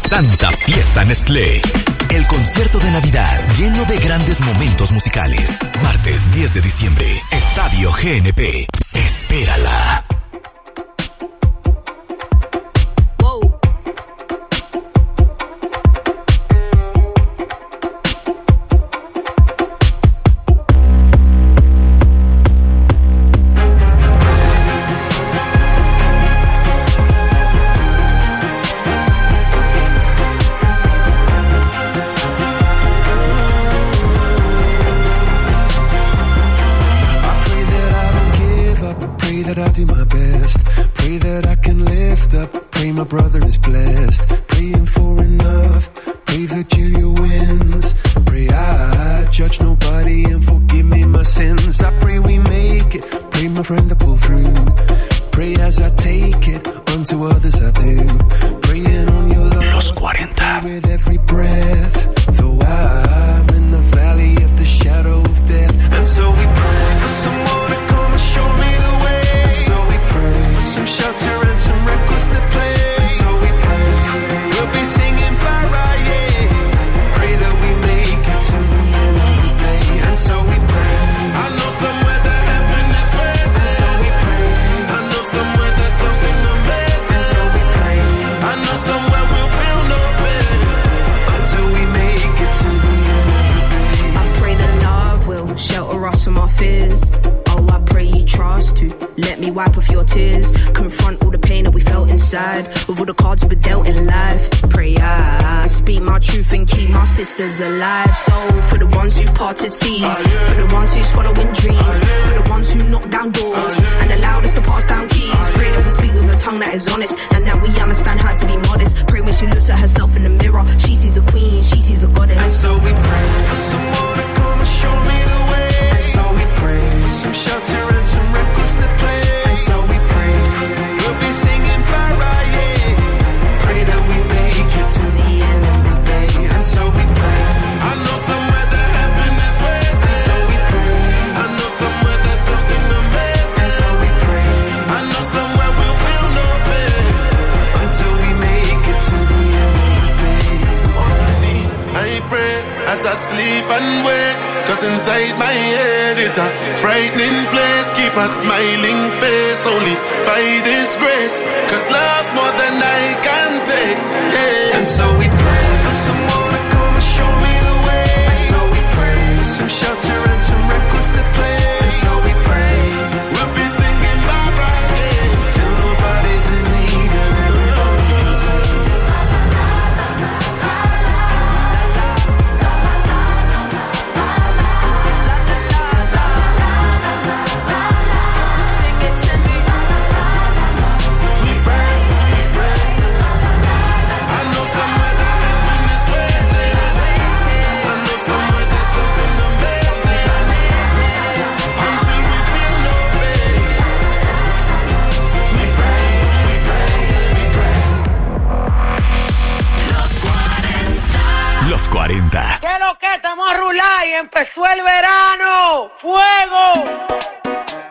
Santa Fiesta Nestlé. El concierto de Navidad lleno de grandes momentos musicales. Martes 10 de diciembre, Estadio GNP. Espérala. Brother is blessed, praying for enough. Pray that Julia wins. Pray I judge nobody and forgive me my sins. I pray we make it. Pray my friend to pull through. Pray as I take it, unto others I do. Praying on your love. Los 40. With every breath, though I'm in the valley of the shadow of death. And so we pray for someone to come and show me the way. And so we pray for some shelter and some records to play. Let me wipe off your tears. Confront all the pain that we felt inside. With all the cards we were dealt in life. Pray I speak my truth and keep my sisters alive. So for the ones who parted seas, for the ones who's following dreams, for the ones who knock down doors and allowed us to pass down keys. Pray that we speak with a tongue that is honest and that we understand how to be modest. Pray when she looks at herself in the mirror, she sees a queen, she sees a goddess. And so we pray for someone to come and show me the way. And so we pray for some shelter and some records to play. As I sleep and wake, cause inside my head is a frightening place. Keep a smiling face only by this grace, cause love's more than I can take, yeah. And so we pray for someone to come and show me the way. And so we pray for some shelter and some records to play. And so we pray we'll be singing bye-bye, yeah, till nobody's in need and everybody can sing. Los 40. ¿Qué lo que? Estamos a rular y empezó el verano. ¡Fuego!